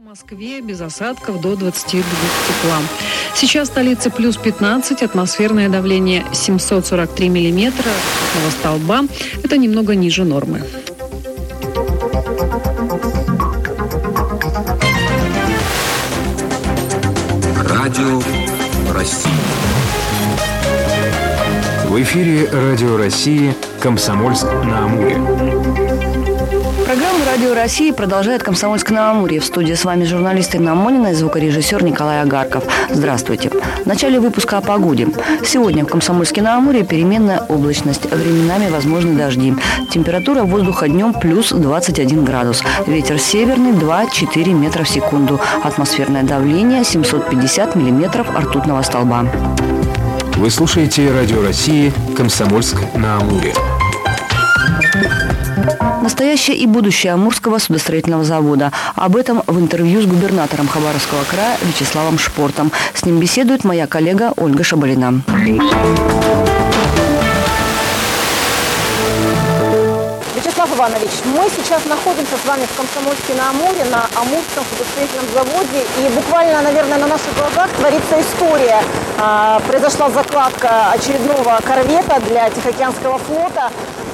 В Москве без осадков до 22 тепла. Сейчас в столице плюс 15, атмосферное давление 743 миллиметра ртутного столба. Это немного ниже нормы. Радио России. В эфире Радио России «Комсомольск-на-Амуре». Программа «Радио России» продолжает «Комсомольск-на-Амуре». В студии с вами журналист Инна Монина и звукорежиссер Николай Агарков. Здравствуйте. В начале выпуска о погоде. Сегодня в Комсомольске-на-Амуре переменная облачность. Временами возможны дожди. Температура воздуха днем плюс 21 градус. Ветер северный 2-4 метра в секунду. Атмосферное давление 750 миллиметров ртутного столба. Вы слушаете Радио России «Комсомольск-на-Амуре». Настоящее и будущее Амурского судостроительного завода. Об этом в интервью с губернатором Хабаровского края Вячеславом Шпортом. С ним беседует моя коллега Ольга Шабалина. Вячеслав Иванович, мы сейчас находимся с вами в Комсомольске-на-Амуре, на Амурском судостроительном заводе. И буквально, наверное, на наших глазах творится история. Произошла закладка очередного корвета для Тихоокеанского флота.